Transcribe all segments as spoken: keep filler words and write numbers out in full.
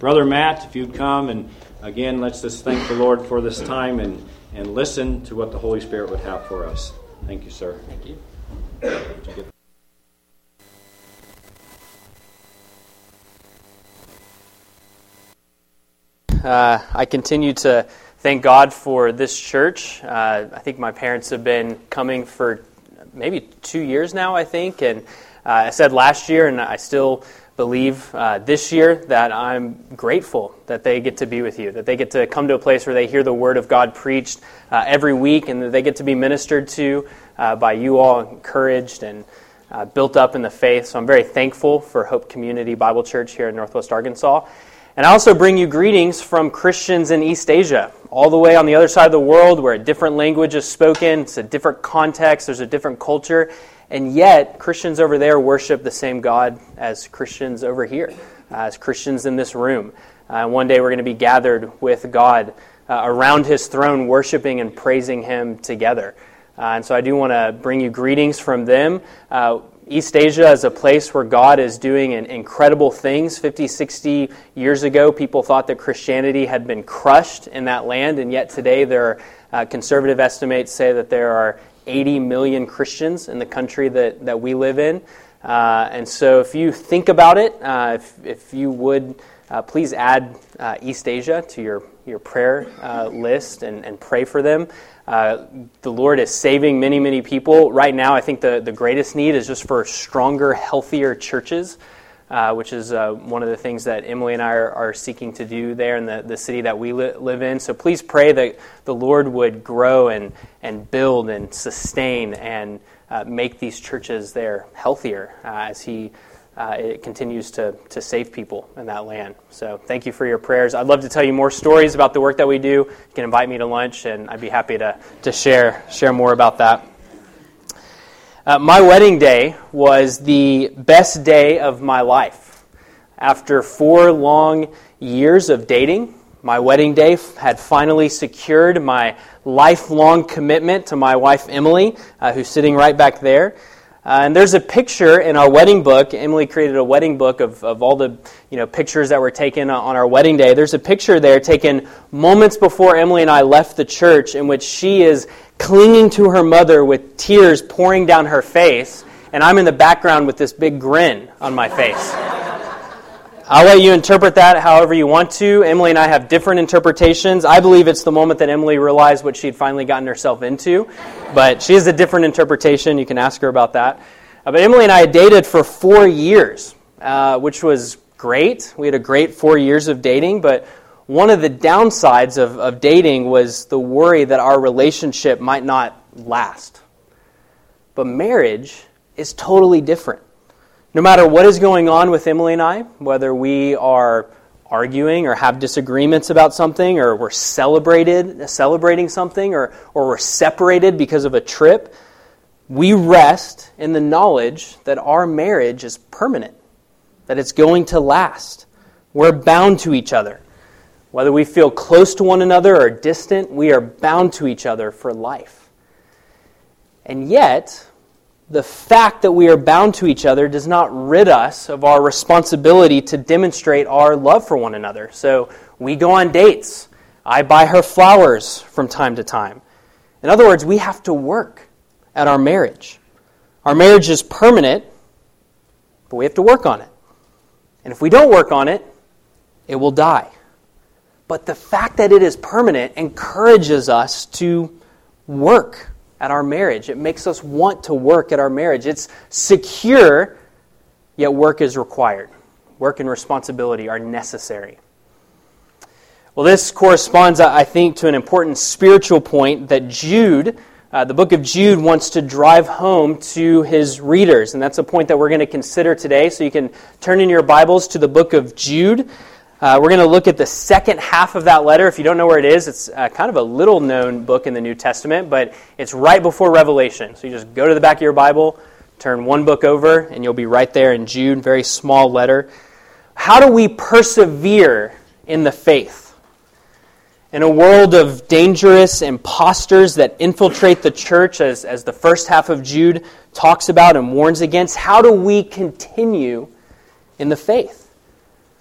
Brother Matt, if you'd come, and again, let's just thank the Lord for this time and, and listen to what the Holy Spirit would have for us. Thank you, sir. Thank you. Uh, I continue to thank God for this church. Uh, I think my parents have been coming for maybe two years now, I think, and uh, I said last year, and I still believe uh, this year that I'm grateful that they get to be with you, that they get to come to a place where they hear the Word of God preached uh, every week, and that they get to be ministered to uh, by you all, encouraged and uh, built up in the faith. So I'm very thankful for Hope Community Bible Church here in Northwest Arkansas. And I also bring you greetings from Christians in East Asia, all the way on the other side of the world where a different language is spoken, it's a different context, there's a different culture, and yet Christians over there worship the same God as Christians over here, uh, as Christians in this room. Uh, one day we're going to be gathered with God uh, around His throne, worshiping and praising Him together. Uh, and so I do want to bring you greetings from them. Uh, East Asia is a place where God is doing incredible things. fifty, sixty years ago, people thought that Christianity had been crushed in that land, and yet today there are uh, conservative estimates say that there are eighty million Christians in the country that, that we live in. Uh, and so if you think about it, uh, if, if you would, uh, please add uh, East Asia to your, your prayer uh, list and, and pray for them. Uh, the Lord is saving many, many people. Right now, I think the, the greatest need is just for stronger, healthier churches, uh, which is uh, one of the things that Emily and I are, are seeking to do there in the, the city that we li- live in. So please pray that the Lord would grow and, and build and sustain and uh, make these churches there healthier uh, as He Uh, it continues to, to save people in that land. So thank you for your prayers. I'd love to tell you more stories about the work that we do. You can invite me to lunch, and I'd be happy to, to share share more about that. Uh, my wedding day was the best day of my life. After four long years of dating, my wedding day had finally secured my lifelong commitment to my wife, Emily, uh, who's sitting right back there. Uh, and there's a picture in our wedding book. Emily created a wedding book of, of all the you know pictures that were taken on our wedding day. There's a picture there taken moments before Emily and I left the church in which she is clinging to her mother with tears pouring down her face, and I'm in the background with this big grin on my face. I'll let you interpret that however you want to. Emily and I have different interpretations. I believe it's the moment that Emily realized what she'd finally gotten herself into, but she has a different interpretation. You can ask her about that. Uh, but Emily and I had dated for four years, uh, which was great. We had a great four years of dating, but one of the downsides of, of dating was the worry that our relationship might not last. But marriage is totally different. No matter what is going on with Emily and I, whether we are arguing or have disagreements about something, or we're celebrated, celebrating something, or, or we're separated because of a trip, we rest in the knowledge that our marriage is permanent, that it's going to last. We're bound to each other. Whether we feel close to one another or distant, we are bound to each other for life. And yet, the fact that we are bound to each other does not rid us of our responsibility to demonstrate our love for one another. So we go on dates. I buy her flowers from time to time. In other words, we have to work at our marriage. Our marriage is permanent, but we have to work on it. And if we don't work on it, it will die. But the fact that it is permanent encourages us to work at our marriage. It makes us want to work at our marriage. It's secure, yet work is required. Work and responsibility are necessary. Well, this corresponds, I think, to an important spiritual point that Jude, uh, the book of Jude, wants to drive home to his readers. And that's a point that we're going to consider today. So you can turn in your Bibles to the book of Jude. Uh, we're going to look at the second half of that letter. If you don't know where it is, it's uh, kind of a little-known book in the New Testament, but it's right before Revelation. So you just go to the back of your Bible, turn one book over, and you'll be right there in Jude, very small letter. How do we persevere in the faith? In a world of dangerous imposters that infiltrate the church, as, as the first half of Jude talks about and warns against, how do we continue in the faith?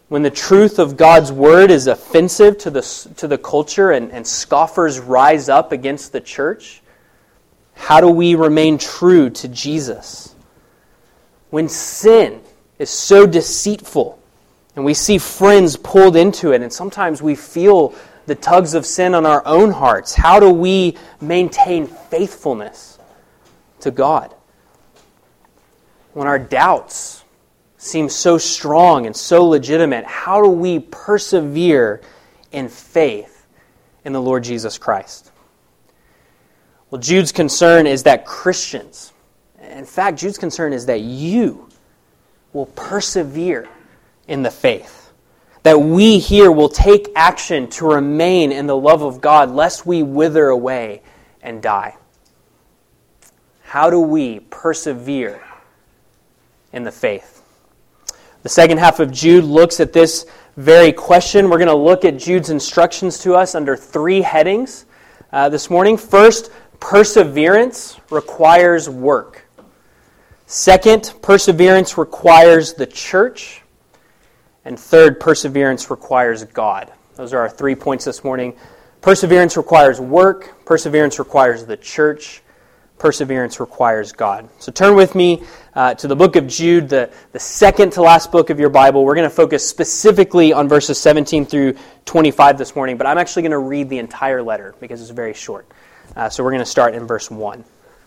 when the truth of God's word is offensive to the, to the culture and, and scoffers rise up against the church? How do we remain true to Jesus? When sin is so deceitful and we see friends pulled into it and sometimes we feel the tugs of sin on our own hearts, how do we maintain faithfulness to God? When our doubts seem so strong and so legitimate, how do we persevere in faith in the Lord Jesus Christ? Well, Jude's concern is that Christians, in fact, Jude's concern is that you will persevere in the faith. That we here will take action to remain in the love of God, lest we wither away and die. How do we persevere in the faith? The second half of Jude looks at this very question. We're going to look at Jude's instructions to us under three headings uh, this morning. First, perseverance requires work. Second, perseverance requires the church. And third, perseverance requires God. Those are our three points this morning. Perseverance requires work. Perseverance requires the church. Perseverance requires God. So turn with me uh, to the book of Jude, the, the second to last book of your Bible. We're going to focus specifically on verses seventeen through twenty-five this morning, but I'm actually going to read the entire letter because it's very short. Uh, so we're going to start in verse one.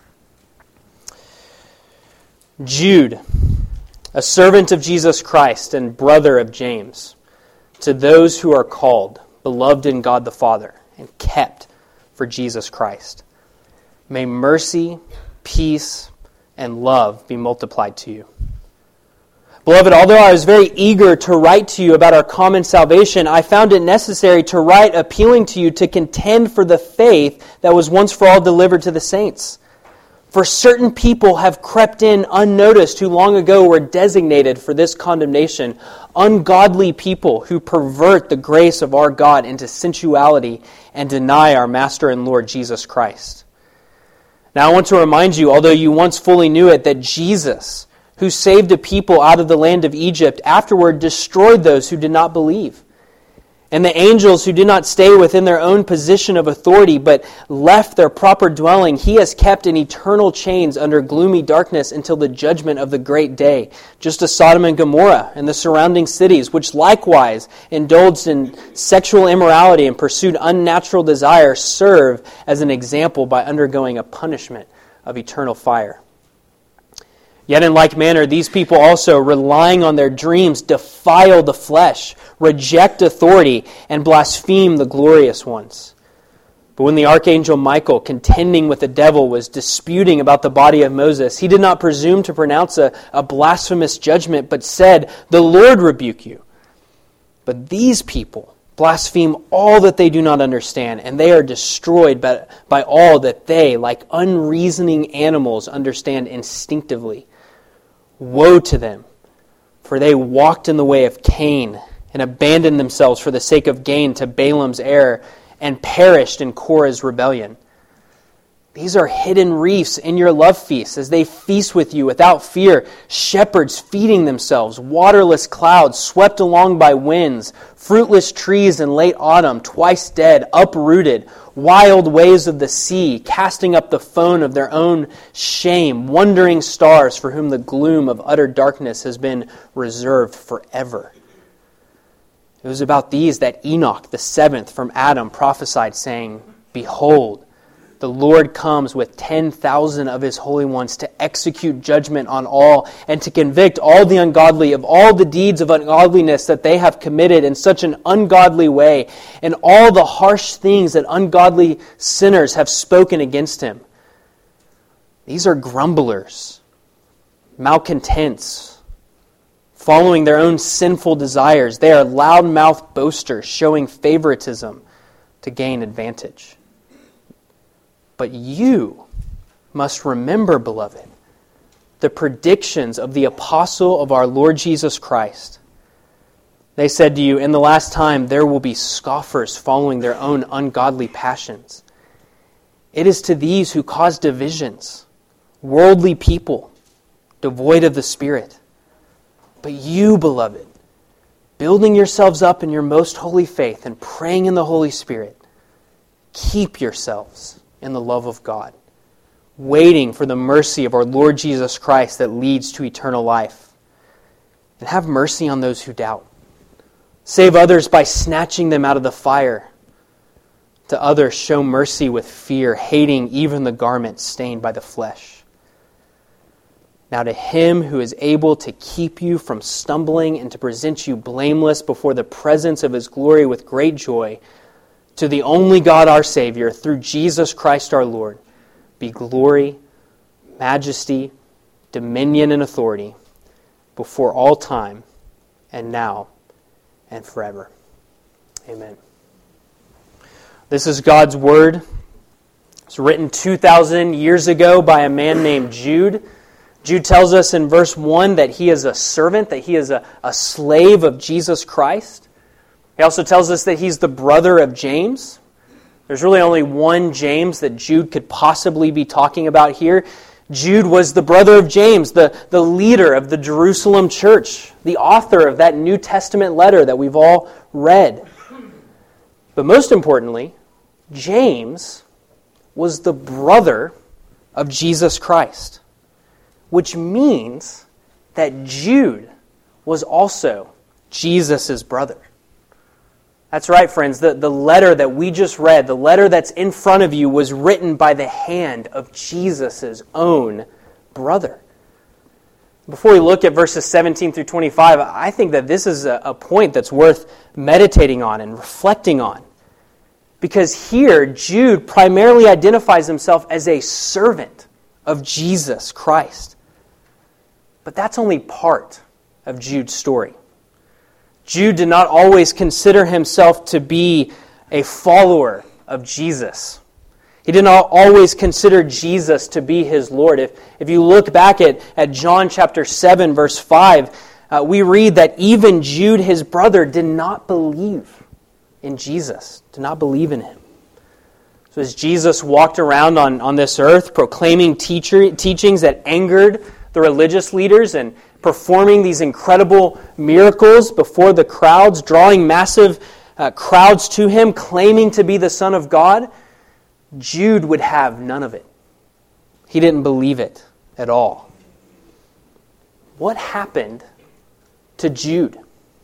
Jude, a servant of Jesus Christ and brother of James, to those who are called, beloved in God the Father, and kept for Jesus Christ. May mercy, peace, and love be multiplied to you. Beloved, although I was very eager to write to you about our common salvation, I found it necessary to write appealing to you to contend for the faith that was once for all delivered to the saints. For certain people have crept in unnoticed who long ago were designated for this condemnation, ungodly people who pervert the grace of our God into sensuality and deny our Master and Lord Jesus Christ. Now I want to remind you, although you once fully knew it, that Jesus, who saved a people out of the land of Egypt, afterward destroyed those who did not believe. And the angels who did not stay within their own position of authority, but left their proper dwelling, he has kept in eternal chains under gloomy darkness until the judgment of the great day, just as Sodom and Gomorrah and the surrounding cities, which likewise indulged in sexual immorality and pursued unnatural desire, serve as an example by undergoing a punishment of eternal fire. Yet in like manner, these people also, relying on their dreams, defile the flesh, reject authority, and blaspheme the glorious ones. But when the archangel Michael, contending with the devil, was disputing about the body of Moses, he did not presume to pronounce a, a blasphemous judgment, but said, "The Lord rebuke you." But these people blaspheme all that they do not understand, and they are destroyed by, by all that they, like unreasoning animals, understand instinctively. Woe to them, for they walked in the way of Cain and abandoned themselves for the sake of gain to Balaam's error and perished in Korah's rebellion. These are hidden reefs in your love feasts as they feast with you without fear, shepherds feeding themselves, waterless clouds swept along by winds, fruitless trees in late autumn, twice dead, uprooted, wild waves of the sea, casting up the foam of their own shame, wandering stars for whom the gloom of utter darkness has been reserved forever. It was about these that Enoch, the seventh from Adam, prophesied, saying, "Behold, the Lord comes with ten thousand of his holy ones to execute judgment on all and to convict all the ungodly of all the deeds of ungodliness that they have committed in such an ungodly way and all the harsh things that ungodly sinners have spoken against him." These are grumblers, malcontents, following their own sinful desires. They are loud-mouthed boasters, showing favoritism to gain advantage. But you must remember, beloved, the predictions of the apostle of our Lord Jesus Christ. They said to you, "In the last time there will be scoffers following their own ungodly passions." It is to these who cause divisions, worldly people, devoid of the Spirit. But you, beloved, building yourselves up in your most holy faith and praying in the Holy Spirit, keep yourselves in the love of God, waiting for the mercy of our Lord Jesus Christ that leads to eternal life. And have mercy on those who doubt. Save others by snatching them out of the fire. To others show mercy with fear, hating even the garment stained by the flesh. Now to Him who is able to keep you from stumbling and to present you blameless before the presence of His glory with great joy, to the only God our Savior, through Jesus Christ our Lord, be glory, majesty, dominion, and authority before all time, and now, and forever. Amen. This is God's Word. It's written two thousand years ago by a man named Jude. Jude tells us in verse one that he is a servant, that he is a, a slave of Jesus Christ. He also tells us that he's the brother of James. There's really only one James that Jude could possibly be talking about here. Jude was the brother of James, the, the leader of the Jerusalem church, the author of that New Testament letter that we've all read. But most importantly, James was the brother of Jesus Christ, which means that Jude was also Jesus' brother. That's right, friends. The, the letter that we just read, the letter that's in front of you, was written by the hand of Jesus' own brother. Before we look at verses seventeen through twenty-five, I think that this is a, a point that's worth meditating on and reflecting on. Because here, Jude primarily identifies himself as a servant of Jesus Christ. But that's only part of Jude's story. Jude did not always consider himself to be a follower of Jesus. He did not always consider Jesus to be his Lord. If, if you look back at, at John chapter seven, verse five, uh, we read that even Jude, his brother, did not believe in Jesus, did not believe in him. So as Jesus walked around on, on this earth proclaiming teacher, teachings that angered the religious leaders and performing these incredible miracles before the crowds, drawing massive uh, crowds to him, claiming to be the Son of God, Jude would have none of it. He didn't believe it at all. What happened to Jude?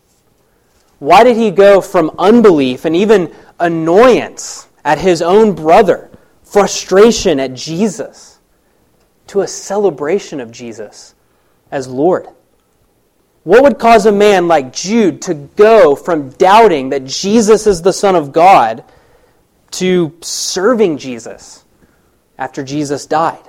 Why did he go from unbelief and even annoyance at his own brother, frustration at Jesus, to a celebration of Jesus as Lord? What would cause a man like Jude to go from doubting that Jesus is the Son of God to serving Jesus after Jesus died?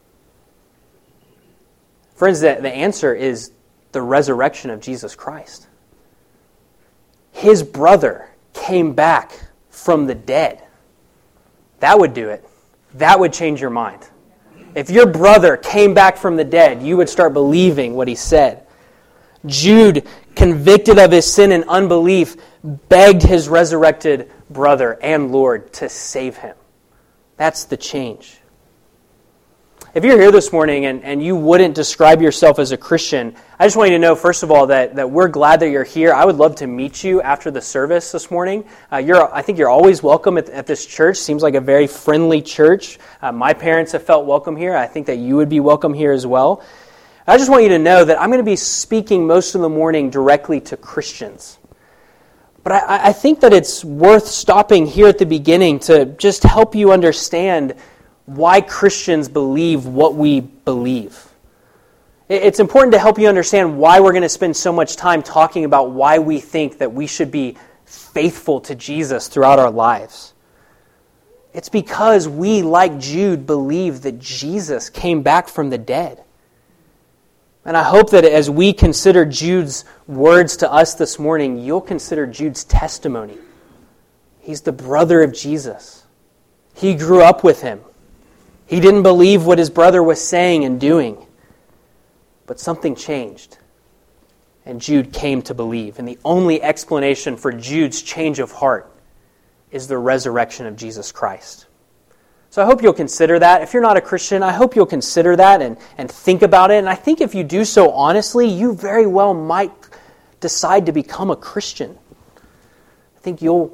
Friends, the, the answer is the resurrection of Jesus Christ. His brother came back from the dead. That would do it. That would change your mind. If your brother came back from the dead, you would start believing what he said. Jude, convicted of his sin and unbelief, begged his resurrected brother and Lord to save him. That's the change. If you're here this morning and, and you wouldn't describe yourself as a Christian, I just want you to know, first of all, that, that we're glad that you're here. I would love to meet you after the service this morning. Uh, you're, I think you're always welcome at, at this church. Seems like a very friendly church. Uh, my parents have felt welcome here. I think that you would be welcome here as well. I just want you to know that I'm going to be speaking most of the morning directly to Christians. But I, I think that it's worth stopping here at the beginning to just help you understand why Christians believe what we believe. It's important to help you understand why we're going to spend so much time talking about why we think that we should be faithful to Jesus throughout our lives. It's because we, like Jude, believe that Jesus came back from the dead. And I hope that as we consider Jude's words to us this morning, you'll consider Jude's testimony. He's the brother of Jesus. He grew up with him. He didn't believe what his brother was saying and doing. But something changed. And Jude came to believe. And the only explanation for Jude's change of heart is the resurrection of Jesus Christ. So I hope you'll consider that. If you're not a Christian, I hope you'll consider that and, and think about it. And I think if you do so honestly, you very well might decide to become a Christian, I think you'll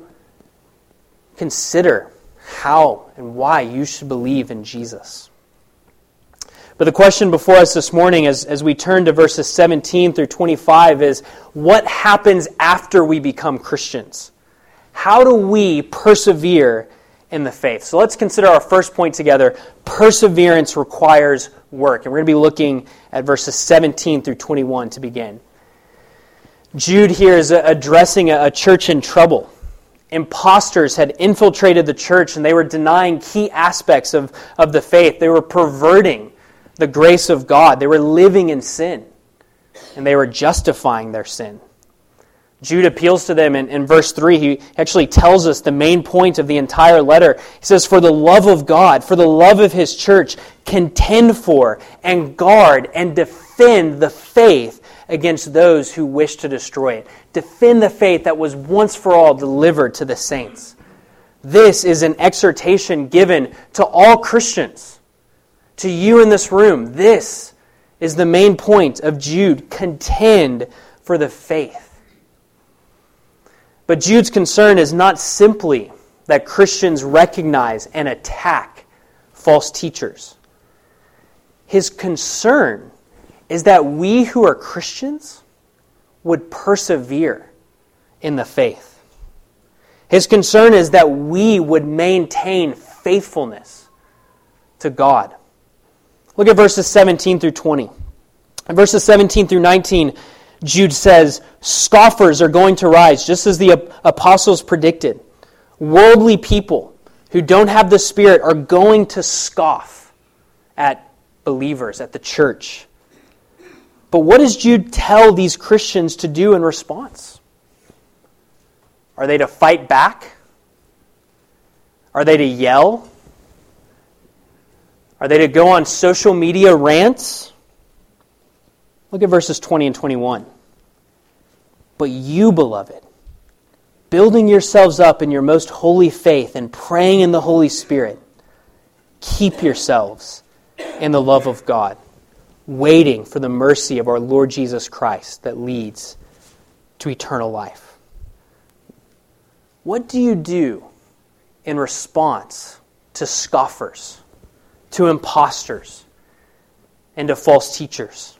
consider how and why you should believe in Jesus. But the question before us this morning, as, as we turn to verses seventeen through twenty-five, is what happens after we become Christians? How do we persevere in the faith? So let's consider our first point together. Perseverance requires work. And we're going to be looking at verses seventeen through twenty-one to begin. Jude here is addressing a church in trouble. Imposters had infiltrated the church and they were denying key aspects of, of the faith. They were perverting the grace of God. They were living in sin and they were justifying their sin. Jude appeals to them in, in verse three. He actually tells us the main point of the entire letter. He says, for the love of God, for the love of His church, contend for and guard and defend the faith against those who wish to destroy it. Defend the faith that was once for all delivered to the saints. This is an exhortation given to all Christians. To you in this room, this is the main point of Jude. Contend for the faith. But Jude's concern is not simply that Christians recognize and attack false teachers. His concern is that we who are Christians would persevere in the faith. His concern is that we would maintain faithfulness to God. Look at verses seventeen through twenty. In verses seventeen through nineteen, Jude says, scoffers are going to rise, just as the apostles predicted. Worldly people who don't have the Spirit are going to scoff at believers, at the church. But what does Jude tell these Christians to do in response? Are they to fight back? Are they to yell? Are they to go on social media rants? Look at verses twenty and twenty-one. But you, beloved, building yourselves up in your most holy faith and praying in the Holy Spirit, keep yourselves in the love of God, waiting for the mercy of our Lord Jesus Christ that leads to eternal life. What do you do in response to scoffers, to imposters, and to false teachers?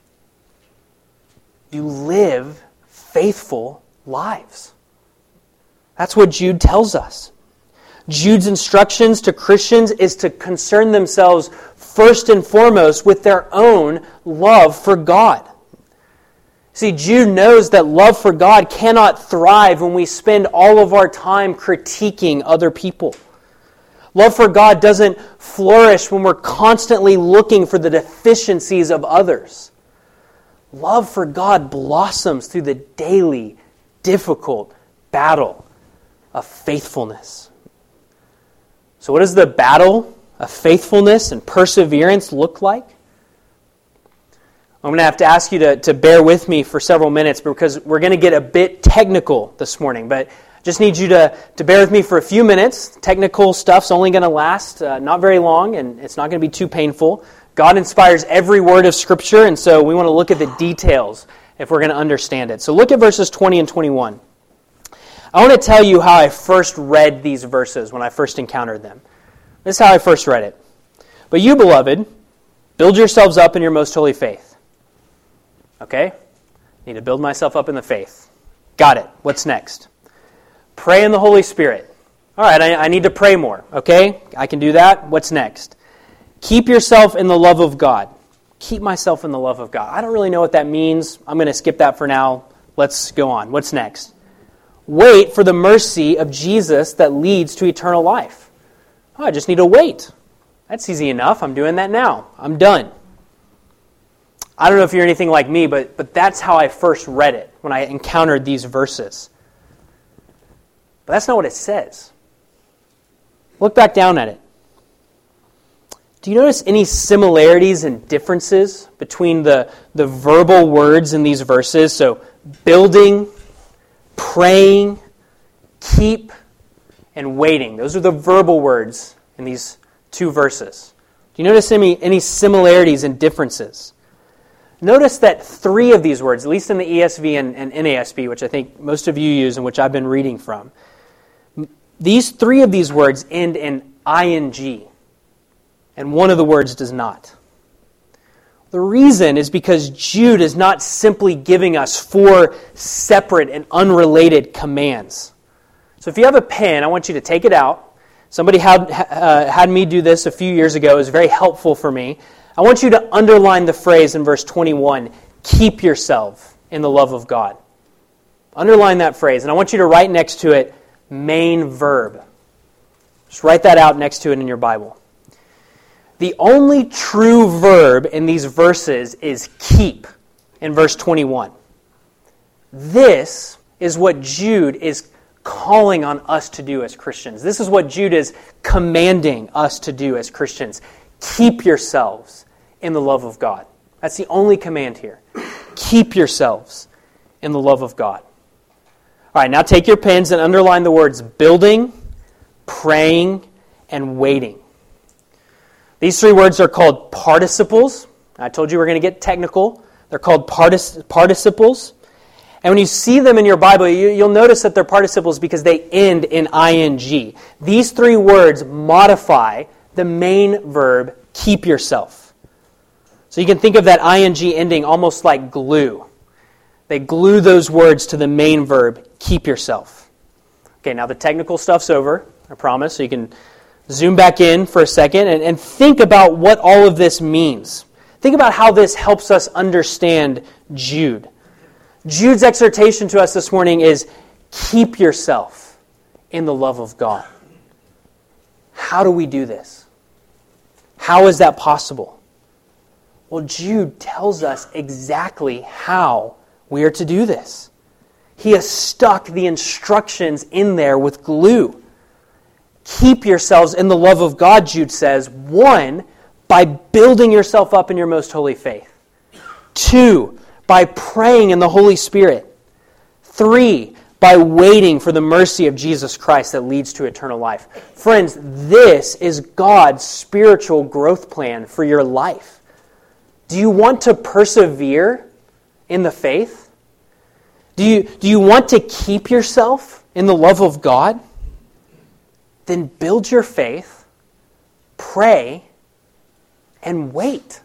You live faithful lives. That's what Jude tells us. Jude's instructions to Christians is to concern themselves first and foremost with their own love for God. See, Jude knows that love for God cannot thrive when we spend all of our time critiquing other people. Love for God doesn't flourish when we're constantly looking for the deficiencies of others. Love for God blossoms through the daily, difficult battle of faithfulness. So what does the battle of faithfulness and perseverance look like? I'm going to have to ask you to, to bear with me for several minutes because we're going to get a bit technical this morning. But I just need you to, to bear with me for a few minutes. Technical stuff's only going to last uh, not very long, and it's not going to be too painful. God inspires every word of Scripture, and so we want to look at the details if we're going to understand it. So look at verses twenty and twenty-one. I want to tell you how I first read these verses when I first encountered them. This is how I first read it. But you, beloved, build yourselves up in your most holy faith. Okay? Need to build myself up in the faith. Got it. What's next? Pray in the Holy Spirit. All right, I, I need to pray more. Okay? I can do that. What's next? Keep yourself in the love of God. Keep myself in the love of God. I don't really know what that means. I'm going to skip that for now. Let's go on. What's next? Wait for the mercy of Jesus that leads to eternal life. Oh, I just need to wait. That's easy enough. I'm doing that now. I'm done. I don't know if you're anything like me, but, but that's how I first read it when I encountered these verses. But that's not what it says. Look back down at it. Do you notice any similarities and differences between the, the verbal words in these verses? So, building, praying, keep, and waiting. Those are the verbal words in these two verses. Do you notice any, any similarities and differences? Notice that three of these words, at least in the E S V and, and N A S B, which I think most of you use and which I've been reading from, these three of these words end in ing, and one of the words does not. The reason is because Jude is not simply giving us four separate and unrelated commands. So if you have a pen, I want you to take it out. Somebody had, uh, had me do this a few years ago. It was very helpful for me. I want you to underline the phrase in verse twenty-one, keep yourself in the love of God. Underline that phrase, and I want you to write next to it, main verb. Just write that out next to it in your Bible. The only true verb in these verses is keep in verse twenty-one. This is what Jude is calling on us to do as Christians. This is what Jude is commanding us to do as Christians. Keep yourselves in the love of God. That's the only command here. Keep yourselves in the love of God. All right, now take your pens and underline the words building, praying, and waiting. These three words are called participles. I told you we're going to get technical. They're called partic- participles. And when you see them in your Bible, you, you'll notice that they're participles because they end in ing. These three words modify the main verb, keep yourself. So you can think of that ing ending almost like glue. They glue those words to the main verb, keep yourself. Okay, now the technical stuff's over, I promise, so you can zoom back in for a second and, and think about what all of this means. Think about how this helps us understand Jude. Jude's exhortation to us this morning is, keep yourself in the love of God. How do we do this? How is that possible? Well, Jude tells us exactly how we are to do this. He has stuck the instructions in there with glue. Keep yourselves in the love of God, Jude says, one, by building yourself up in your most holy faith. Two, by praying in the Holy Spirit. Three, by waiting for the mercy of Jesus Christ that leads to eternal life. Friends, this is God's spiritual growth plan for your life. Do you want to persevere in the faith? Do you, do you want to keep yourself in the love of God? Then build your faith, pray, and wait.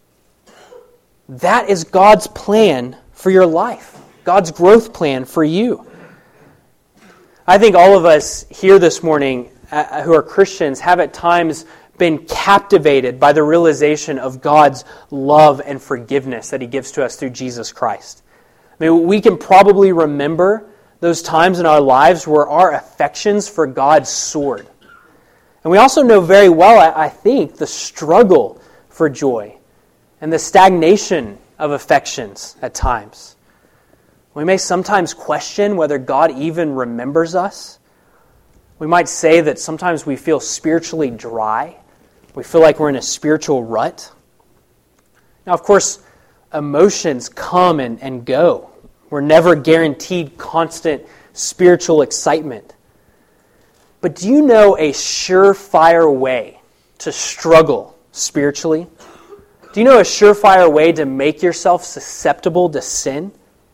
That is God's plan for your life. God's growth plan for you. I think all of us here this morning uh, who are Christians have at times been captivated by the realization of God's love and forgiveness that He gives to us through Jesus Christ. I mean, we can probably remember those times in our lives where our affections for God soared. And we also know very well, I, I think, the struggle for joy and the stagnation of affections at times. We may sometimes question whether God even remembers us. We might say that sometimes we feel spiritually dry. We feel like we're in a spiritual rut. Now, of course, emotions come and, and go. We're never guaranteed constant spiritual excitement. But do you know a surefire way to struggle spiritually? Do you know a surefire way to make yourself susceptible to sin?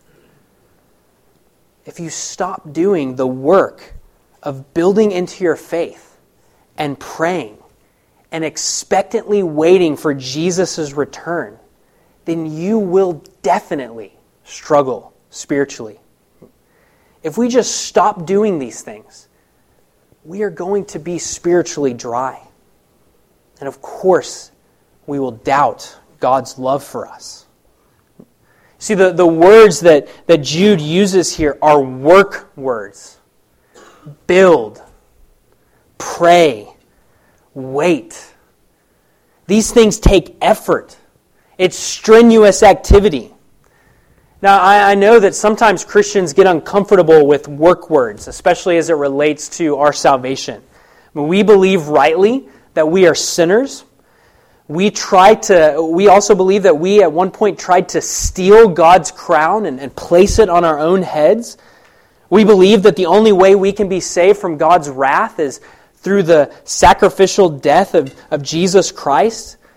If you stop doing the work of building into your faith and praying and expectantly waiting for Jesus' return, then you will definitely struggle spiritually. If we just stop doing these things, we are going to be spiritually dry. And of course, we will doubt God's love for us. See, the, the words that, that Jude uses here are work words. Build, pray, wait. These things take effort. It's strenuous activity. Now, I, I know that sometimes Christians get uncomfortable with work words, especially as it relates to our salvation. I mean, we believe rightly that we are sinners. We try to. We also believe that we at one point tried to steal God's crown and, and place it on our own heads. We believe that the only way we can be saved from God's wrath is through the sacrificial death of, of Jesus Christ.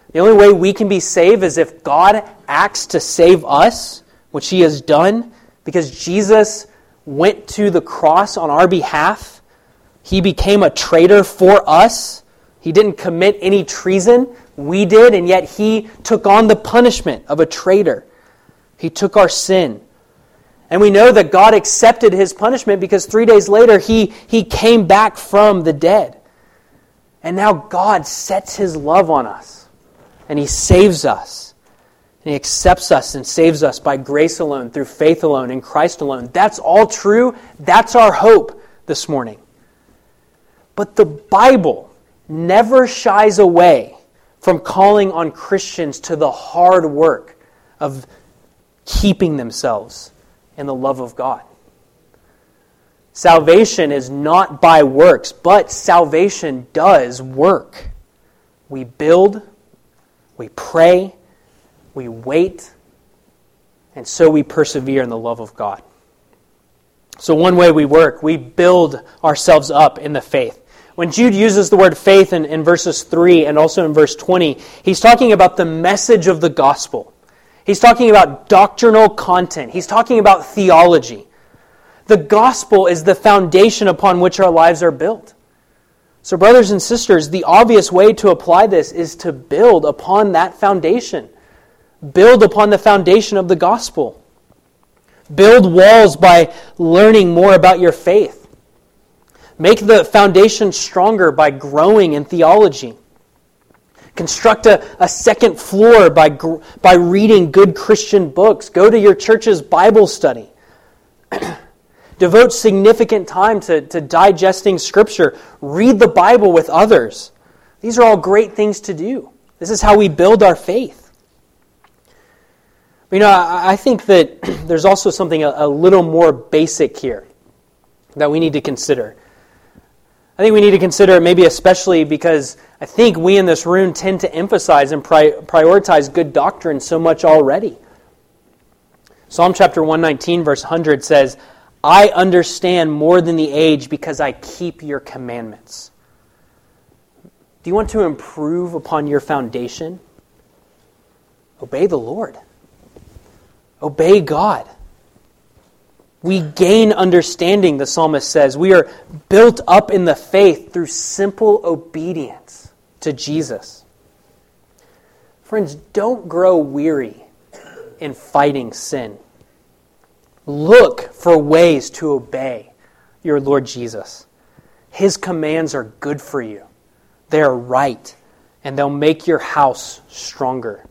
The only way we can be saved is if God acts to save us, which He has done, because Jesus went to the cross on our behalf. He became a traitor for us. He didn't commit any treason. We did, and yet He took on the punishment of a traitor. He took our sin. And we know that God accepted His punishment because three days later He, he came back from the dead. And now God sets His love on us. And He saves us. And He accepts us and saves us by grace alone, through faith alone, in Christ alone. That's all true. That's our hope this morning. But the Bible never shies away from calling on Christians to the hard work of keeping themselves in the love of God. Salvation is not by works, but salvation does work. We build, we pray, we wait, and so we persevere in the love of God. So one way we work, we build ourselves up in the faith. When Jude uses the word faith in, in verses three and also in verse twenty, he's talking about the message of the gospel. He's talking about doctrinal content. He's talking about theology. The gospel is the foundation upon which our lives are built. So brothers and sisters, the obvious way to apply this is to build upon that foundation. Build upon the foundation of the gospel. Build walls by learning more about your faith. Make the foundation stronger by growing in theology. Construct a, a second floor by, by reading good Christian books. Go to your church's Bible study. Devote significant time to, to digesting Scripture. Read the Bible with others. These are all great things to do. This is how we build our faith. You know, I, I think that there's also something a, a little more basic here that we need to consider. I think we need to consider it maybe especially because I think we in this room tend to emphasize and pri- prioritize good doctrine so much already. Psalm chapter one nineteen verse one hundred says, I understand more than the age because I keep your commandments. Do you want to improve upon your foundation? Obey the Lord. Obey God. We gain understanding, the psalmist says. We are built up in the faith through simple obedience to Jesus. Friends, don't grow weary in fighting sin. Look for ways to obey your Lord Jesus. His commands are good for you. They are right, and they'll make your house stronger.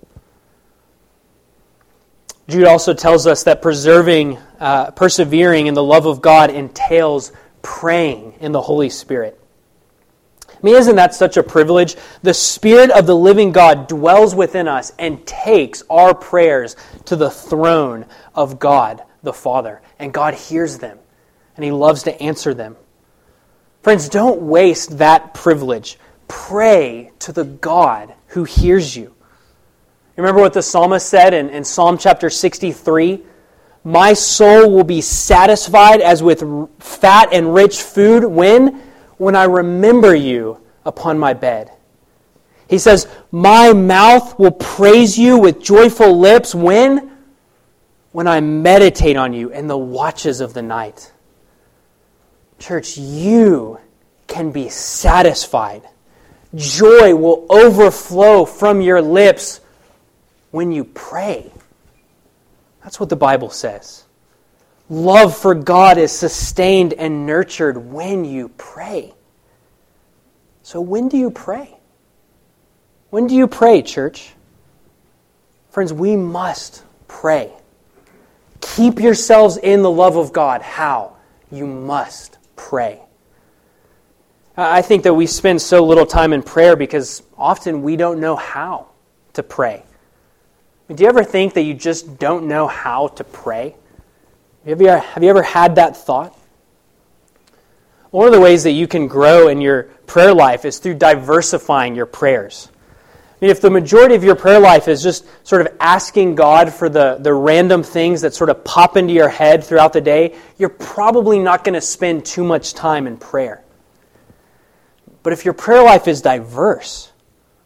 Jude also tells us that preserving, uh, persevering in the love of God entails praying in the Holy Spirit. I mean, isn't that such a privilege? The Spirit of the living God dwells within us and takes our prayers to the throne of God the Father. And God hears them, and He loves to answer them. Friends, don't waste that privilege. Pray to the God who hears you. Remember what the psalmist said in, in Psalm chapter sixty-three? My soul will be satisfied as with fat and rich food. When? When I remember you upon my bed. He says, my mouth will praise you with joyful lips. When? When I meditate on you in the watches of the night. Church, you can be satisfied. Joy will overflow from your lips when you pray. That's what the Bible says. Love for God is sustained and nurtured when you pray. So when do you pray? When do you pray, church? Friends, we must pray. Keep yourselves in the love of God. How? You must pray. I think that we spend so little time in prayer because often we don't know how to pray. Do you ever think that you just don't know how to pray? Have you, have you ever had that thought? One of the ways that you can grow in your prayer life is through diversifying your prayers. I mean, if the majority of your prayer life is just sort of asking God for the, the random things that sort of pop into your head throughout the day, you're probably not going to spend too much time in prayer. But if your prayer life is diverse,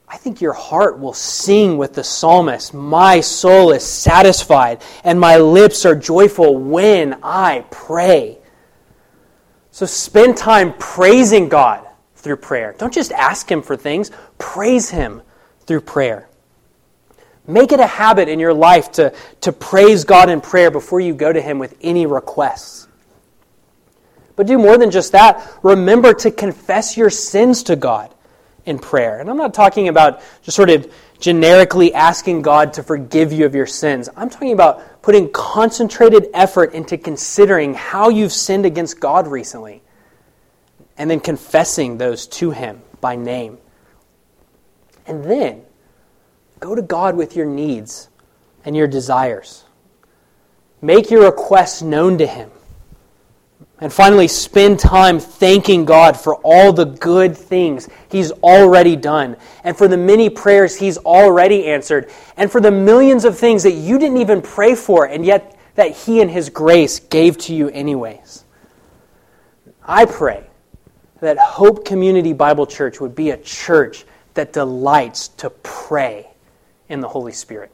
I think your heart will sing with the psalmist, "My soul is satisfied, and my lips are joyful when I pray." So spend time praising God through prayer. Don't just ask Him for things. Praise Him through prayer. Make it a habit in your life to, to praise God in prayer before you go to Him with any requests. But do more than just that. Remember to confess your sins to God in prayer. And I'm not talking about just sort of generically asking God to forgive you of your sins. I'm talking about putting concentrated effort into considering how you've sinned against God recently, and then confessing those to Him by name. And then go to God with your needs and your desires. Make your requests known to Him. And finally, spend time thanking God for all the good things He's already done, and for the many prayers He's already answered, and for the millions of things that you didn't even pray for, and yet that He in His grace gave to you anyways. I pray that Hope Community Bible Church would be a church that delights to pray in the Holy Spirit.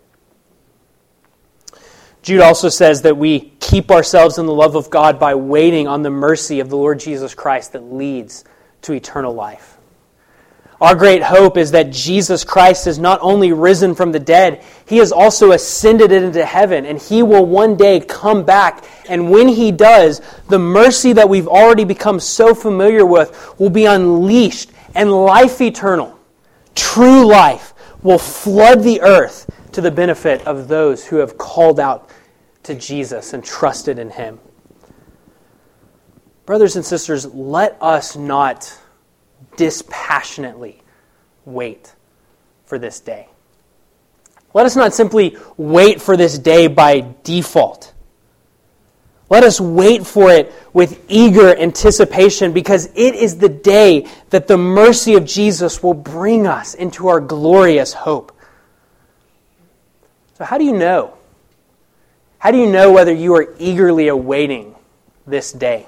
Jude also says that we keep ourselves in the love of God by waiting on the mercy of the Lord Jesus Christ that leads to eternal life. Our great hope is that Jesus Christ is not only risen from the dead, He has also ascended into heaven, and He will one day come back. And when He does, the mercy that we've already become so familiar with will be unleashed, and life eternal, true life, will flood the earth to the benefit of those who have called out to Jesus and trusted in Him. Brothers and sisters, let us not dispassionately wait for this day. Let us not simply wait for this day by default. Let us wait for it with eager anticipation, because it is the day that the mercy of Jesus will bring us into our glorious hope. So how do you know? How do you know whether you are eagerly awaiting this day?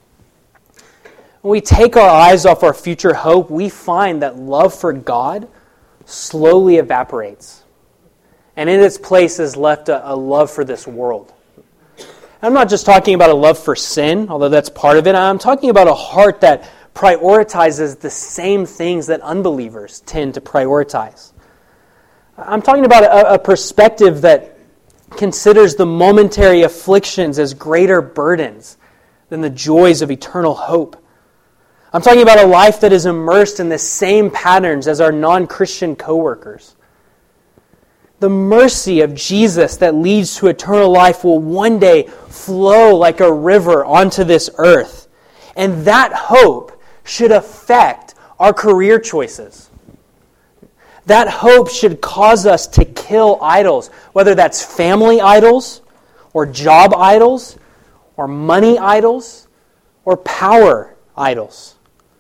When we take our eyes off our future hope, we find that love for God slowly evaporates. And in its place is left a, a love for this world. I'm not just talking about a love for sin, although that's part of it. I'm talking about a heart that prioritizes the same things that unbelievers tend to prioritize. I'm talking about a, a perspective that considers the momentary afflictions as greater burdens than the joys of eternal hope. I'm talking about a life that is immersed in the same patterns as our non-Christian coworkers. The mercy of Jesus that leads to eternal life will one day flow like a river onto this earth. And that hope should affect our career choices. That hope should cause us to kill idols, whether that's family idols, or job idols, or money idols, or power idols.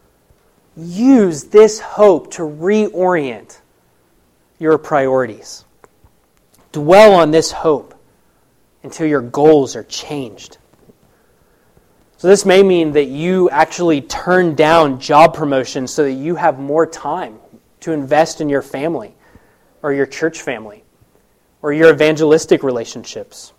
Use this hope to reorient your priorities. Dwell on this hope until your goals are changed. So this may mean that you actually turn down job promotions so that you have more time to invest in your family, or your church family, or your evangelistic relationships.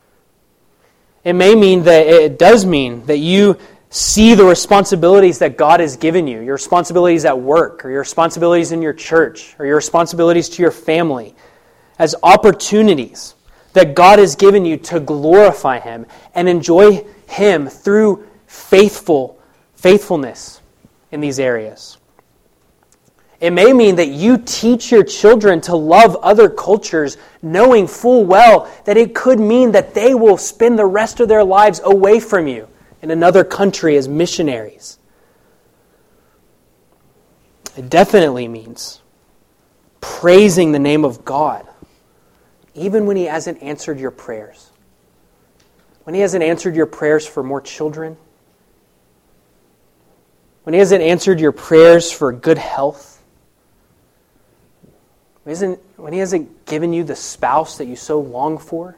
It may mean that, it does mean that you see the responsibilities that God has given you, your responsibilities at work, or your responsibilities in your church, or your responsibilities to your family, as opportunities that God has given you to glorify Him and enjoy Him through faithful faithfulness in these areas. It may mean that you teach your children to love other cultures, knowing full well that it could mean that they will spend the rest of their lives away from you in another country as missionaries. It definitely means praising the name of God, even when He hasn't answered your prayers. When He hasn't answered your prayers for more children. When He hasn't answered your prayers for good health. When He hasn't, when He hasn't given you the spouse that you so long for.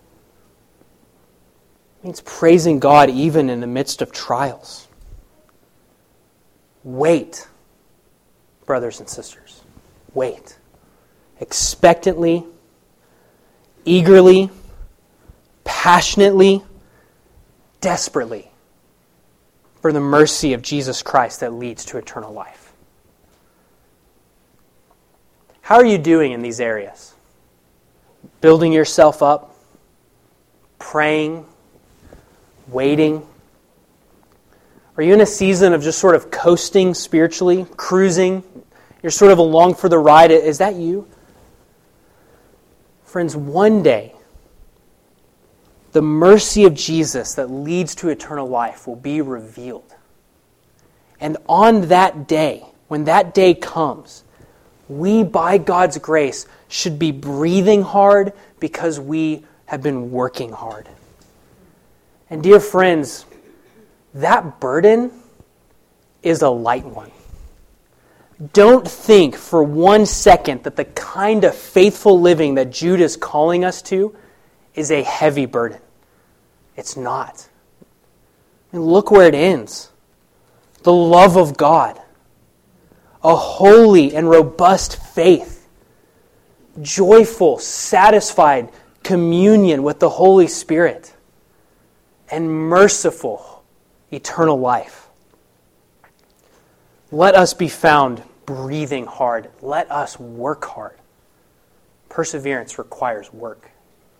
It means praising God even in the midst of trials. Wait, brothers and sisters. Wait. expectantly, eagerly, passionately, desperately for the mercy of Jesus Christ that leads to eternal life. How are you doing in these areas? Building yourself up, praying, waiting? Are you in a season of just sort of coasting spiritually, cruising? You're sort of along for the ride. Is that you? Friends, one day, the mercy of Jesus that leads to eternal life will be revealed. And on that day, when that day comes, we, by God's grace, should be breathing hard because we have been working hard. And dear friends, that burden is a light one. Don't think for one second that the kind of faithful living that Jude is calling us to is a heavy burden. It's not. And look where it ends. The love of God. A holy and robust faith. Joyful, satisfied communion with the Holy Spirit. And merciful, eternal life. Let us be found breathing hard. Let us work hard. Perseverance requires work.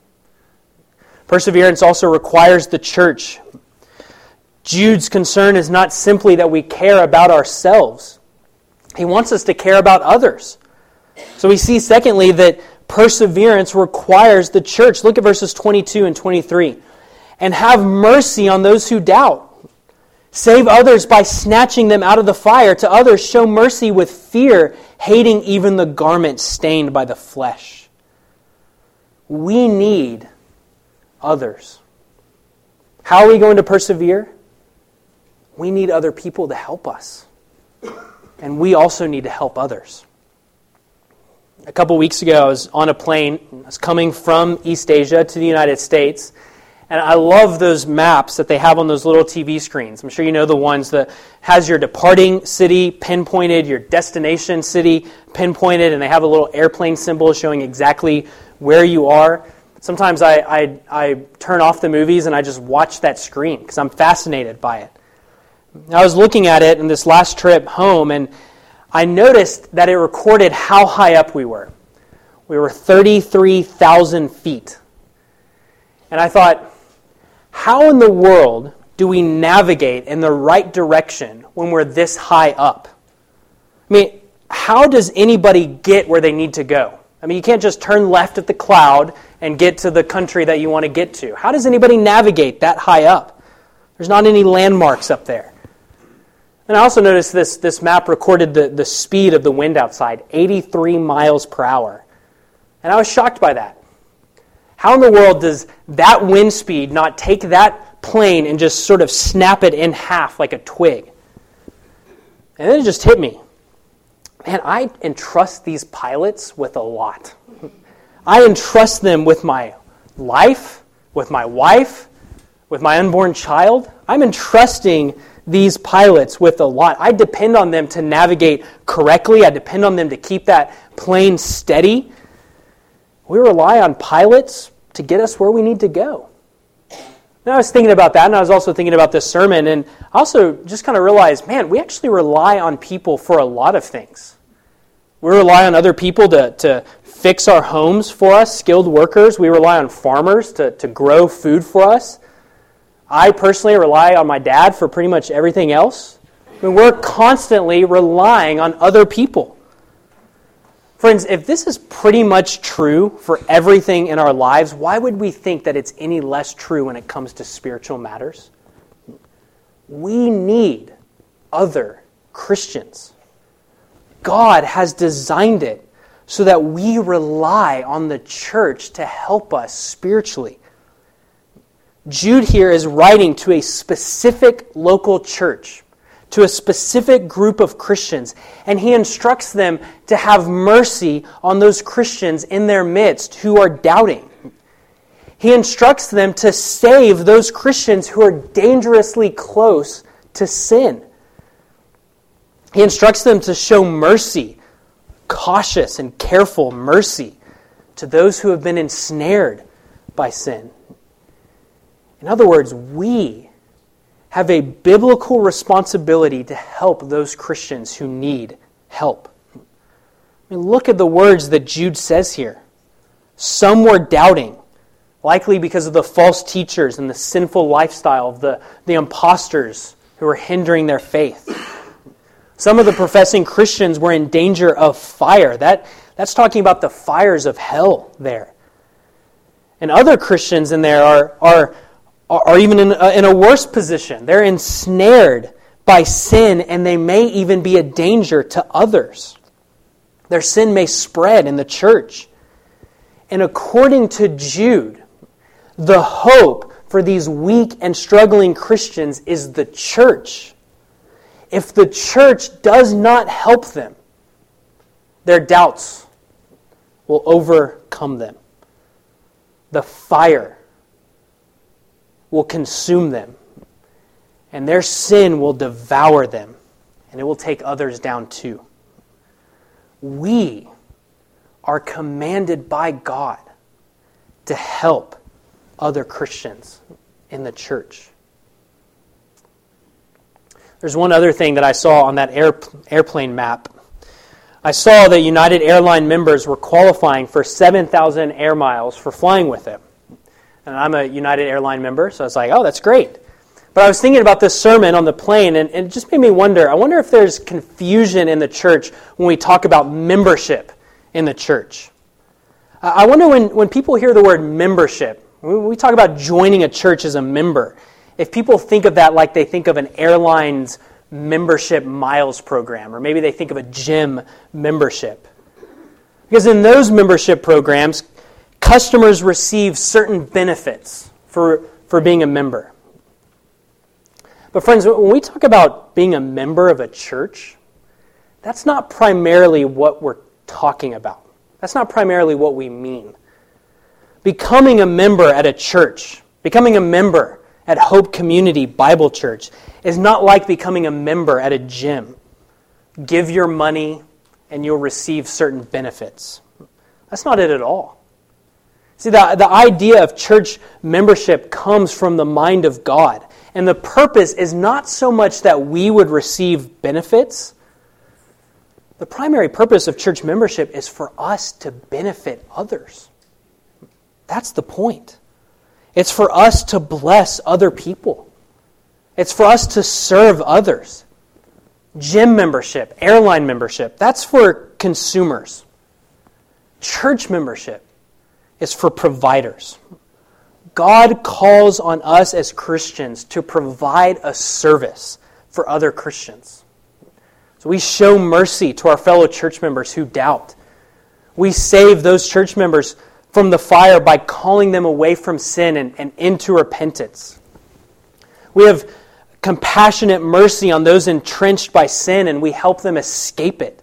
Perseverance also requires the church. Jude's concern is not simply that we care about ourselves. He wants us to care about others. So we see, secondly, that perseverance requires the church. Look at verses twenty-two and twenty-three. And have mercy on those who doubt. Save others by snatching them out of the fire. To others show mercy with fear, hating even the garment stained by the flesh. We need others. How are we going to persevere? We need other people to help us. And we also need to help others. A couple weeks ago, I was on a plane. I was coming from East Asia to the United States. And I love those maps that they have on those little T V screens. I'm sure you know the ones that has your departing city pinpointed, your destination city pinpointed, and they have a little airplane symbol showing exactly where you are. Sometimes I, I, I turn off the movies and I just watch that screen because I'm fascinated by it. I was looking at it in this last trip home, and I noticed that it recorded how high up we were. We were thirty-three thousand feet. And I thought, how in the world do we navigate in the right direction when we're this high up? I mean, how does anybody get where they need to go? I mean, you can't just turn left at the cloud and get to the country that you want to get to. How does anybody navigate that high up? There's not any landmarks up there. And I also noticed this, this map recorded the, the speed of the wind outside, eighty-three miles per hour. And I was shocked by that. How in the world does that wind speed not take that plane and just sort of snap it in half like a twig? And then it just hit me. Man, I entrust these pilots with a lot. I entrust them with my life, with my wife, with my unborn child. I'm entrusting these pilots with a lot. I depend on them to navigate correctly. I depend on them to keep that plane steady. We rely on pilots to get us where we need to go. And I was thinking about that, and I was also thinking about this sermon, and I also just kind of realized, man, we actually rely on people for a lot of things. We rely on other people to, to fix our homes for us, skilled workers. We rely on farmers to, to grow food for us. I personally rely on my dad for pretty much everything else. I mean, we're constantly relying on other people. Friends, if this is pretty much true for everything in our lives, why would we think that it's any less true when it comes to spiritual matters? We need other Christians. God has designed it so that we rely on the church to help us spiritually. Jude here is writing to a specific local church, to a specific group of Christians, and he instructs them to have mercy on those Christians in their midst who are doubting. He instructs them to save those Christians who are dangerously close to sin. He instructs them to show mercy, cautious and careful mercy to those who have been ensnared by sin. In other words, we have a biblical responsibility to help those Christians who need help. I mean, look at the words that Jude says here. Some were doubting, likely because of the false teachers and the sinful lifestyle of the, the imposters who were hindering their faith. Some of the professing Christians were in danger of fire. That, that's talking about the fires of hell there. And other Christians in there are, are, are even in a, in a worse position. They're ensnared by sin, and they may even be a danger to others. Their sin may spread in the church. And according to Jude, the hope for these weak and struggling Christians is the church. If the church does not help them, their doubts will overcome them. The fire will consume them, and their sin will devour them, and it will take others down too. We are commanded by God to help other Christians in the church. There's one other thing that I saw on that air, airplane map. I saw that United Airline members were qualifying for seven thousand air miles for flying with them. And I'm a United Airline member, so I was like, oh, that's great. But I was thinking about this sermon on the plane, and, and it just made me wonder, I wonder if there's confusion in the church when we talk about membership in the church. I wonder when, when people hear the word membership, when we talk about joining a church as a member, if people think of that like they think of an airline's membership miles program, or maybe they think of a gym membership. Because in those membership programs, customers receive certain benefits for, for being a member. But friends, when we talk about being a member of a church, that's not primarily what we're talking about. That's not primarily what we mean. Becoming a member at a church, becoming a member at Hope Community Bible Church is not like becoming a member at a gym. Give your money and you'll receive certain benefits. That's not it at all. See, the, the idea of church membership comes from the mind of God. And the purpose is not so much that we would receive benefits. The primary purpose of church membership is for us to benefit others. That's the point. It's for us to bless other people. It's for us to serve others. Gym membership, airline membership, that's for consumers. Church membership is for providers. God calls on us as Christians to provide a service for other Christians. So we show mercy to our fellow church members who doubt. We save those church members from the fire by calling them away from sin and, and into repentance. We have compassionate mercy on those entrenched by sin, and we help them escape it.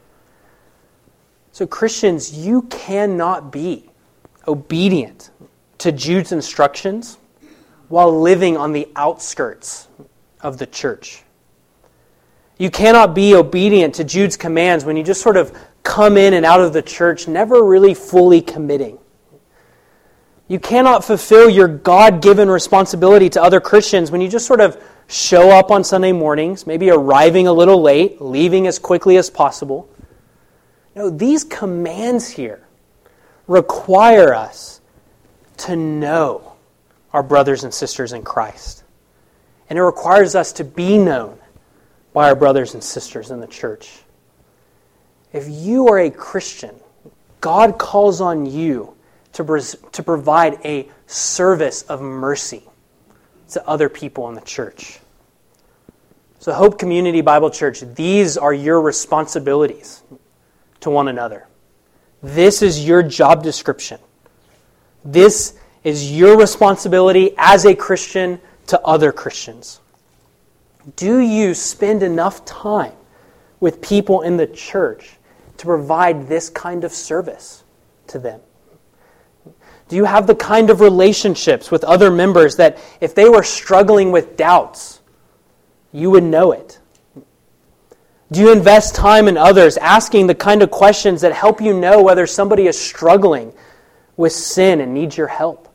So Christians, you cannot be obedient to Jude's instructions while living on the outskirts of the church. You cannot be obedient to Jude's commands when you just sort of come in and out of the church, never really fully committing. You cannot fulfill your God-given responsibility to other Christians when you just sort of show up on Sunday mornings, maybe arriving a little late, leaving as quickly as possible. No, these commands here require us to know our brothers and sisters in Christ. And it requires us to be known by our brothers and sisters in the church. If you are a Christian, God calls on you to, pres- to provide a service of mercy to other people in the church. So Hope Community Bible Church, these are your responsibilities to one another. This is your job description. This is your responsibility as a Christian to other Christians. Do you spend enough time with people in the church to provide this kind of service to them? Do you have the kind of relationships with other members that if they were struggling with doubts, you would know it? Do you invest time in others, asking the kind of questions that help you know whether somebody is struggling with sin and needs your help?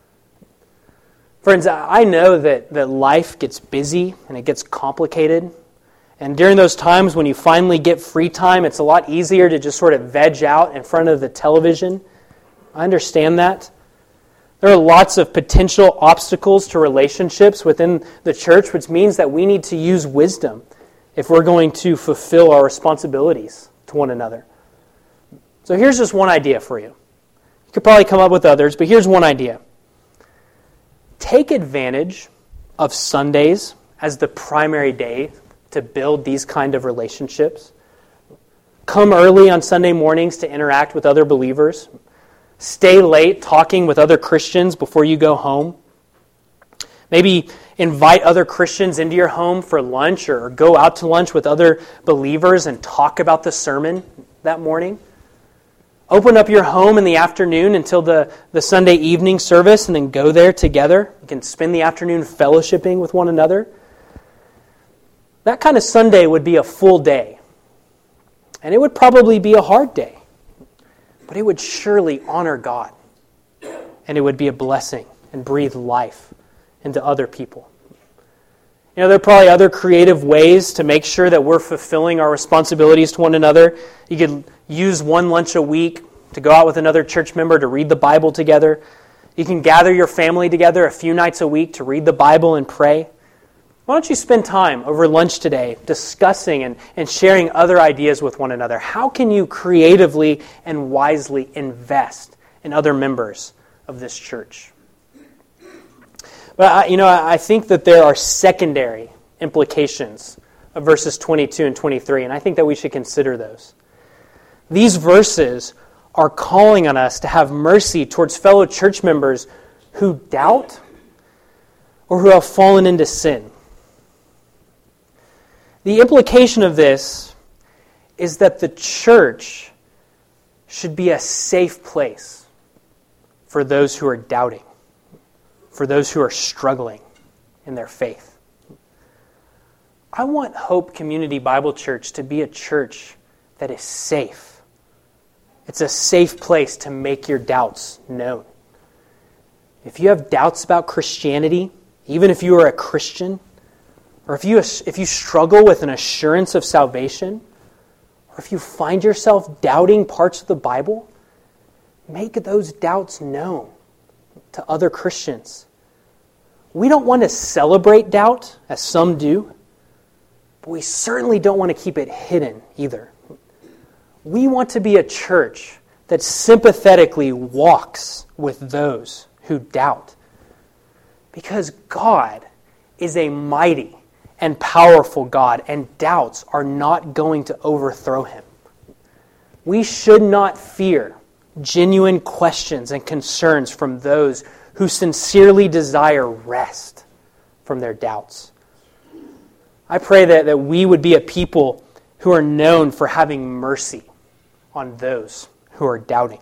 Friends, I know that, that life gets busy and it gets complicated. And during those times when you finally get free time, it's a lot easier to just sort of veg out in front of the television. I understand that. There are lots of potential obstacles to relationships within the church, which means that we need to use wisdom if we're going to fulfill our responsibilities to one another. So here's just one idea for you. You could probably come up with others, but here's one idea. Take advantage of Sundays as the primary day to build these kind of relationships. Come early on Sunday mornings to interact with other believers. Stay late talking with other Christians before you go home. Maybe invite other Christians into your home for lunch or go out to lunch with other believers and talk about the sermon that morning. Open up your home in the afternoon until the, the Sunday evening service and then go there together. You can spend the afternoon fellowshipping with one another. That kind of Sunday would be a full day. And it would probably be a hard day. But it would surely honor God. And it would be a blessing and breathe life into other people. You know, there are probably other creative ways to make sure that we're fulfilling our responsibilities to one another. You could use one lunch a week to go out with another church member to read the Bible together. You can gather your family together a few nights a week to read the Bible and pray. Why don't you spend time over lunch today discussing and, and sharing other ideas with one another? How can you creatively and wisely invest in other members of this church? But I, you know, I think that there are secondary implications of verses twenty-two and twenty-three, and I think that we should consider those. These verses are calling on us to have mercy towards fellow church members who doubt or who have fallen into sin. The implication of this is that the church should be a safe place for those who are doubting, for those who are struggling in their faith. I want Hope Community Bible Church to be a church that is safe. It's a safe place to make your doubts known. If you have doubts about Christianity, even if you are a Christian, or if you if you struggle with an assurance of salvation, or if you find yourself doubting parts of the Bible, make those doubts known to other Christians. We don't want to celebrate doubt, as some do, but we certainly don't want to keep it hidden either. We want to be a church that sympathetically walks with those who doubt, because God is a mighty and powerful God, and doubts are not going to overthrow him. We should not fear genuine questions and concerns from those who sincerely desire rest from their doubts. I pray that, that we would be a people who are known for having mercy on those who are doubting.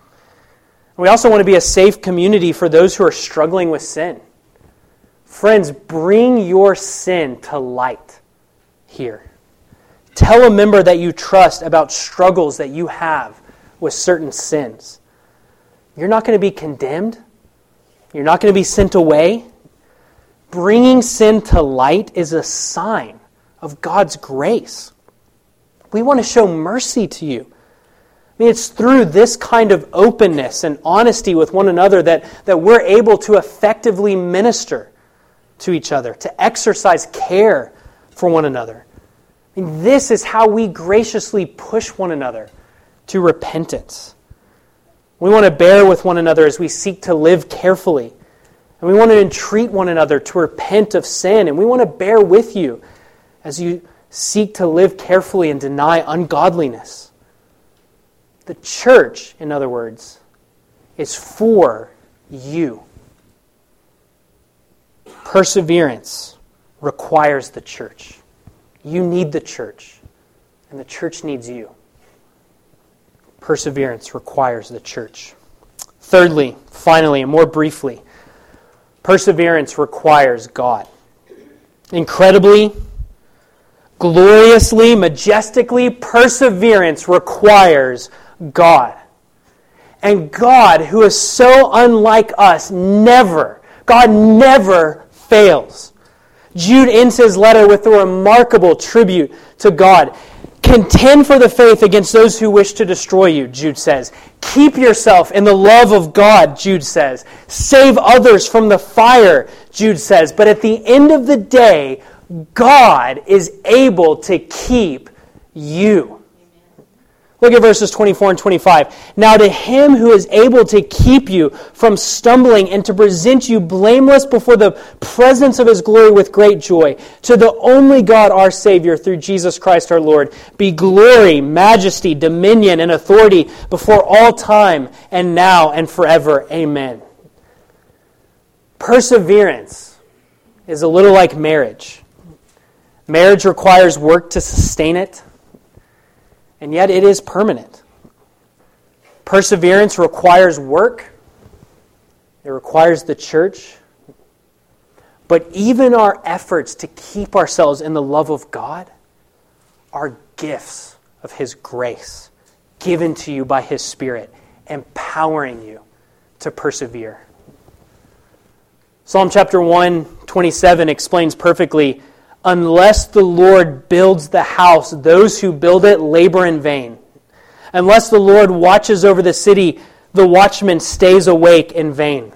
We also want to be a safe community for those who are struggling with sin. Friends, bring your sin to light here. Tell a member that you trust about struggles that you have with certain sins. You're not going to be condemned. You're not going to be sent away. Bringing sin to light is a sign of God's grace. We want to show mercy to you. I mean, it's through this kind of openness and honesty with one another that, that we're able to effectively minister to each other, to exercise care for one another. I mean, this is how we graciously push one another to repentance. We want to bear with one another as we seek to live carefully. And we want to entreat one another to repent of sin. And we want to bear with you as you seek to live carefully and deny ungodliness. The church, in other words, is for you. Perseverance requires the church. You need the church, and the church needs you. Perseverance requires the church. Thirdly, finally, and more briefly, perseverance requires God. Incredibly, Gloriously, majestically, perseverance requires God. And God, who is so unlike us, never, God never fails. Jude ends his letter with a remarkable tribute to God. Contend for the faith against those who wish to destroy you, Jude says. Keep yourself in the love of God, Jude says. Save others from the fire, Jude says. But at the end of the day, God is able to keep you. Look at verses twenty-four and twenty-five. Now to him who is able to keep you from stumbling and to present you blameless before the presence of his glory with great joy, to the only God our Savior through Jesus Christ our Lord, be glory, majesty, dominion, and authority before all time and now and forever. Amen. Perseverance is a little like marriage. Marriage requires work to sustain it. And yet it is permanent. Perseverance requires work. It requires the church. But even our efforts to keep ourselves in the love of God are gifts of His grace given to you by His Spirit, empowering you to persevere. Psalm chapter one twenty-seven explains perfectly, unless the Lord builds the house, those who build it labor in vain. Unless the Lord watches over the city, the watchman stays awake in vain.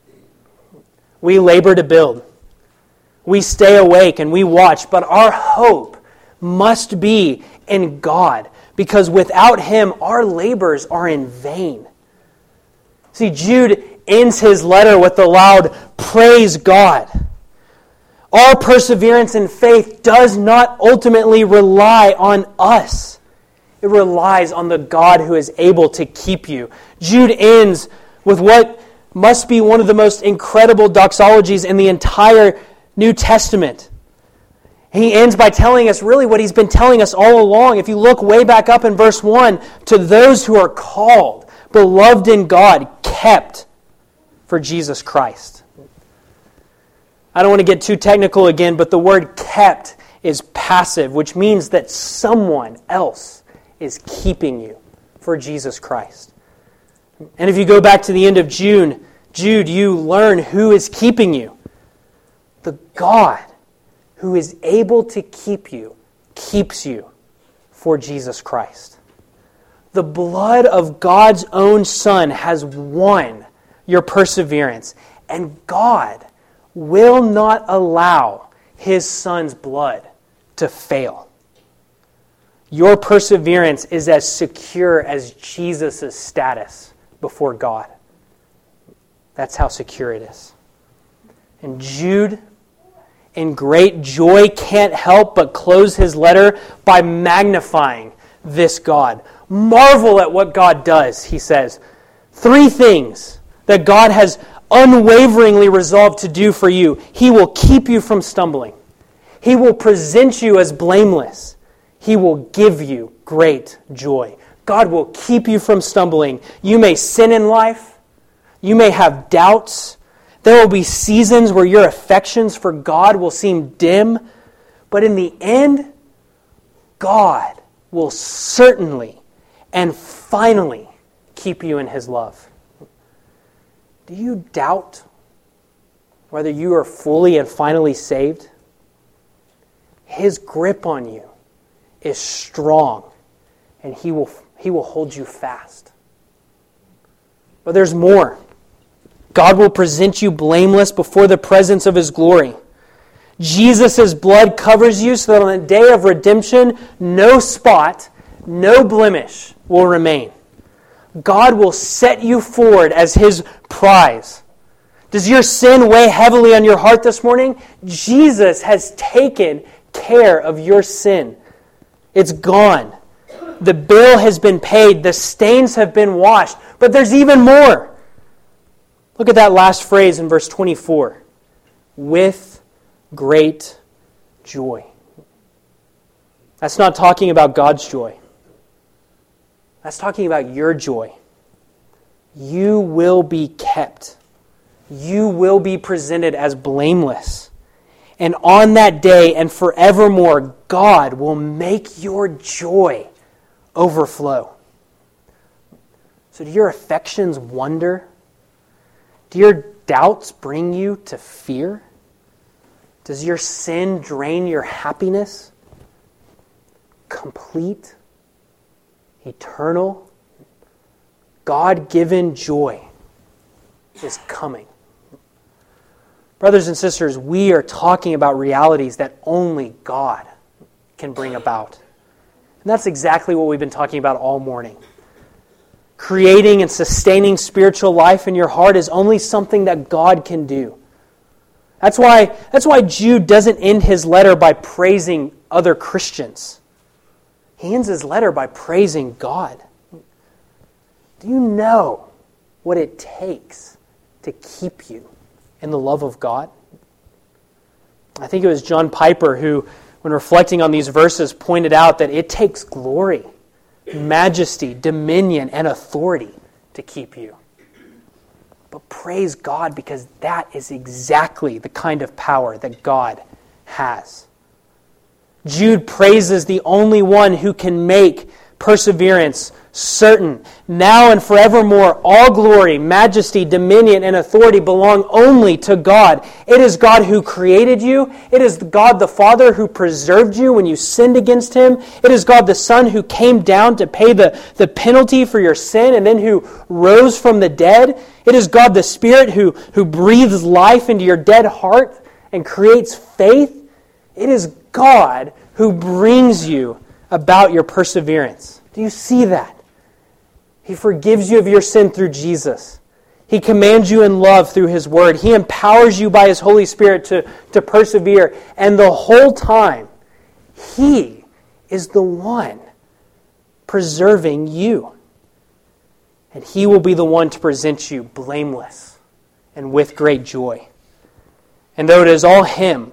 We labor to build. We stay awake and we watch, but our hope must be in God, because without Him, our labors are in vain. See, Jude ends his letter with the loud, "Praise God." Our perseverance in faith does not ultimately rely on us. It relies on the God who is able to keep you. Jude ends with what must be one of the most incredible doxologies in the entire New Testament. He ends by telling us really what he's been telling us all along. If you look way back up in verse one, to those who are called, beloved in God, kept for Jesus Christ. I don't want to get too technical again, but the word kept is passive, which means that someone else is keeping you for Jesus Christ. And if you go back to the end of June, Jude, you learn who is keeping you. The God who is able to keep you, keeps you for Jesus Christ. The blood of God's own Son has won your perseverance, and God will not allow His Son's blood to fail. Your perseverance is as secure as Jesus' status before God. That's how secure it is. And Jude, in great joy, can't help but close his letter by magnifying this God. Marvel at what God does, he says. Three things that God has unwaveringly resolved to do for you. He will keep you from stumbling. He will present you as blameless. He will give you great joy. God will keep you from stumbling. You may sin in life. You may have doubts. There will be seasons where your affections for God will seem dim. But in the end, God will certainly and finally keep you in His love. Do you doubt whether you are fully and finally saved? His grip on you is strong, and He will, He will hold you fast. But there's more. God will present you blameless before the presence of His glory. Jesus' blood covers you so that on the day of redemption, no spot, no blemish will remain. God will set you forward as His prize. Does your sin weigh heavily on your heart this morning? Jesus has taken care of your sin. It's gone. The bill has been paid. The stains have been washed. But there's even more. Look at that last phrase in verse twenty-four. With great joy. That's not talking about God's joy. That's talking about your joy. You will be kept. You will be presented as blameless. And on that day and forevermore, God will make your joy overflow. So do your affections wonder? Do your doubts bring you to fear? Does your sin drain your happiness? Complete, eternal, God-given joy is coming. Brothers and sisters, we are talking about realities that only God can bring about. And that's exactly what we've been talking about all morning. Creating and sustaining spiritual life in your heart is only something that God can do. That's why, that's why Jude doesn't end his letter by praising other Christians. He ends his letter by praising God. Do you know what it takes to keep you in the love of God? I think it was John Piper who, when reflecting on these verses, pointed out that it takes glory, majesty, dominion, and authority to keep you. But praise God, because that is exactly the kind of power that God has. Jude praises the only one who can make perseverance certain. Now and forevermore, all glory, majesty, dominion, and authority belong only to God. It is God who created you. It is God the Father who preserved you when you sinned against Him. It is God the Son who came down to pay the, the penalty for your sin and then who rose from the dead. It is God the Spirit who, who breathes life into your dead heart and creates faith. It is God who brings you about your perseverance. Do you see that? He forgives you of your sin through Jesus. He commands you in love through His Word. He empowers you by His Holy Spirit to, to persevere. And the whole time, He is the one preserving you. And He will be the one to present you blameless and with great joy. And though it is all Him,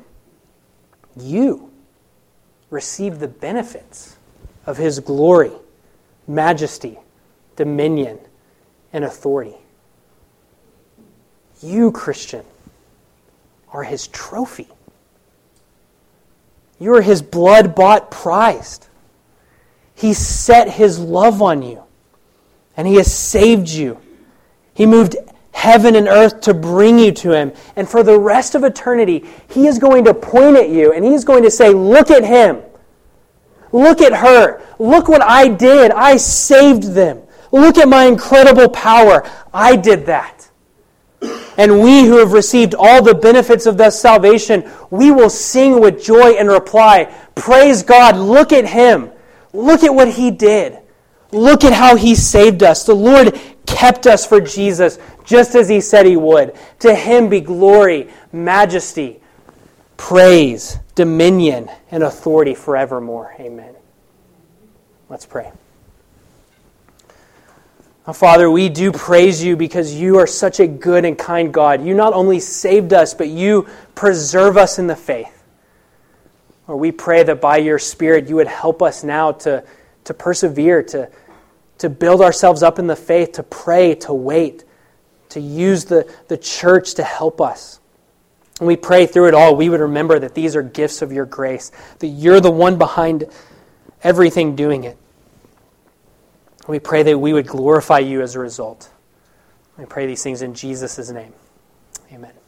you receive the benefits of His glory, majesty, dominion, and authority. You, Christian, are His trophy. You are His blood-bought prize. He set His love on you, and He has saved you. He moved heaven and earth to bring you to Him. And for the rest of eternity, He is going to point at you, and He is going to say, look at him. Look at her. Look what I did. I saved them. Look at my incredible power. I did that. And we who have received all the benefits of this salvation, we will sing with joy and reply, praise God, look at Him. Look at what He did. Look at how He saved us. The Lord kept us for Jesus, just as He said He would. To Him be glory, majesty, praise, dominion, and authority forevermore. Amen. Let's pray. Oh, Father, we do praise You because You are such a good and kind God. You not only saved us, but You preserve us in the faith. Lord, we pray that by Your Spirit You would help us now to, to persevere, to, to build ourselves up in the faith, to pray, to wait, to use the, the church to help us. And we pray through it all, we would remember that these are gifts of Your grace, that You're the one behind everything doing it. We pray that we would glorify You as a result. We pray these things in Jesus' name. Amen.